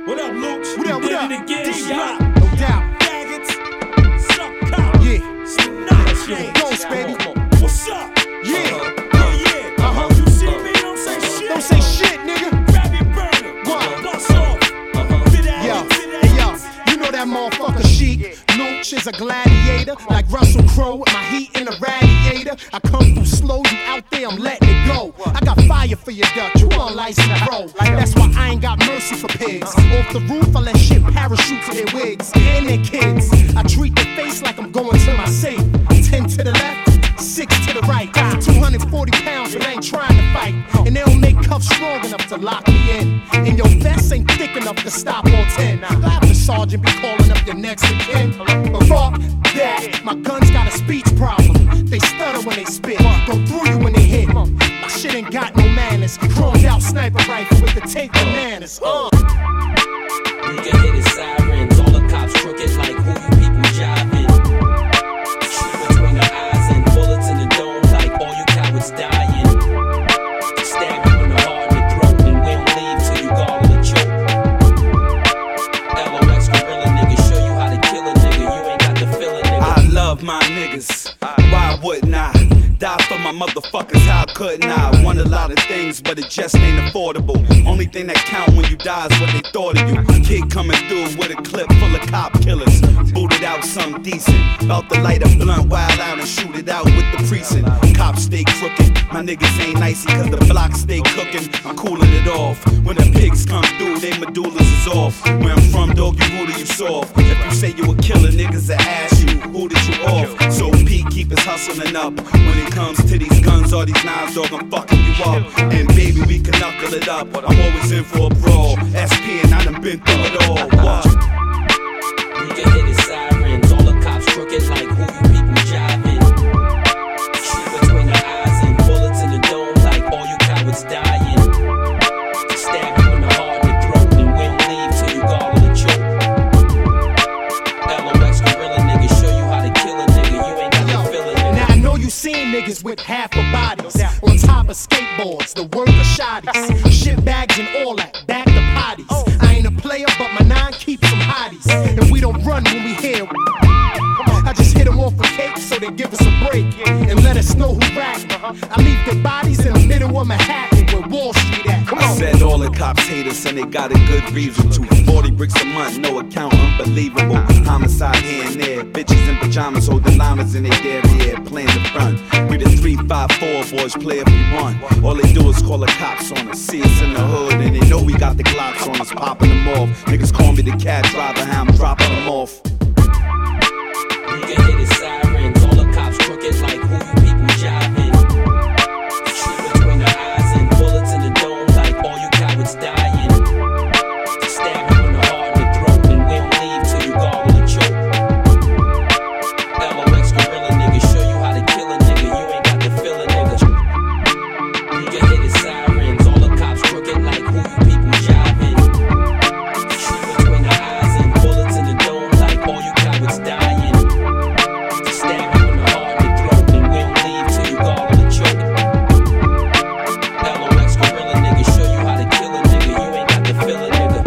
What up, Luch? What up, what up? Did it again, shot. No doubt. Faggots. Suck cock. Yeah. Snatch. Ghost, baby. What's up? Yeah. Yeah. You see me? Don't say shit. Don't say shit, nigga. Grab your burner. What? Bust off. Fit out. Yo, hey yo, you know that motherfucker Chic. Luch is a gladiator, like Russell Crowe with my heat in a radiator. I come through slow, you out there, I'm letting it go. I got fire for your duck, you on license roll. That's why I ain't got mercy for pigs. Off the roof, I let shit parachute to their wigs and their kids. I treat their face like I'm going to my safe. 10 to the left, 6 to the right. 240 pounds, but I ain't trying to fight. And they don't make cuffs strong enough to lock me in. And your vest ain't thick enough to stop all 10. Glad the sergeant be calling up your next of kin. But fuck that, my gun's got a speech problem. They stutter when they spit, go through you when they hit. My shit ain't got no manners. Chromed out sniper rifle with the tape bananas. We can hear the sirens, all the cops crooked like who you people jiving. Shoot between the eyes and bullets in the dome like all you cowards dying. Stab you in the heart and the throat and we don't leave till you gargle and choke. LOX gorilla nigga, show you how to kill a nigga, you ain't got the feeling nigga. I love my niggas, why wouldn't I? Die for my motherfuckers, how couldn't I? Want a lot of things, but it just ain't affordable. Only thing that count when you die is what they thought of you. Kid coming through with a clip full of cop killers. Booted out something decent. About to light a blunt wild out and shoot it out with the precinct. Cops stay crooked, my niggas ain't nicey cause the block stay cooking. I'm cooling it off. When the pigs come through, they medullas is off. Where I'm from, dog, you who do you soft? If you say you a killer, niggas will ask you, who did you off? So Pete keep his hustling up. When it comes to these guns or these knives, dog, I'm fucking you up. And baby, we can knuckle it up. I'm always in for a brawl. SP and I done been through it all. What? We can hear the sirens, all the cops crooked like who you people jiving. Shoot between the eyes and bullets in the dome like all you cowards dying. Stab you in the heart and the throat and we don't leave till you gargle and choke. LOX gorilla nigga, show you how to kill a nigga, you ain't got the feeling nigga. Now I know you seen niggas with half a bodies on top of skateboards, the work of shotties, shit bags and all that, back to potties. I ain't a player, but my nine keeps some hotties, and we don't run when we hear. I just hit them off a cake so they give us a break and let us know who rapping. I leave their bodies in the middle of Manhattan where Wall Street at. Come I on. said all the cops hate us and they got a good reason to. 40 bricks a month, no account, unbelievable. Homicide here and there, bitches in pajamas holding llamas in their derriere, playing the front. We the 3-5-4 boys, play if we want. All they do is call the cops on us, see us in the hood, and they know we got the Glocks on us, popping them off. Niggas call me the cab driver, how I'm dropping them off. We can hear the sirens, all the cops crooked like who you people jiving. Shoot between the eyes and bullets in the dome like all you cowards dying. Stab you in the heart and the throat and we don't leave till you gargle and choke. LOX gorilla nigga, show you how to kill a nigga, you ain't got the feeling nigga. We can hear the sirens, all the cops crooked like who you people jiving. Shoot between the eyes and bullets in the dome like all you cowards dying. Stab you in the heart and the throat and we don't leave till you gargle and choke. LOX gorilla nigga, show you how to kill a nigga, you ain't got the feeling nigga.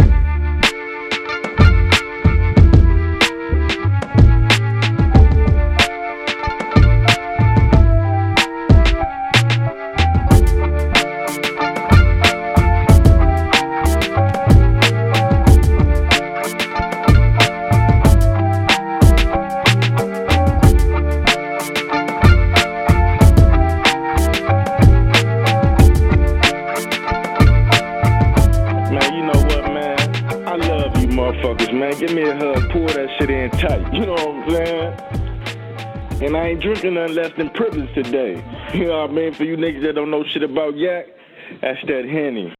Man, you know what, man? I love you motherfuckers, man. Give me a hug, pull that shit in tight. You know what I'm saying? And I ain't drinking nothing less than privilege today. You know what I mean? For you niggas that don't know shit about yak, that's that Henny.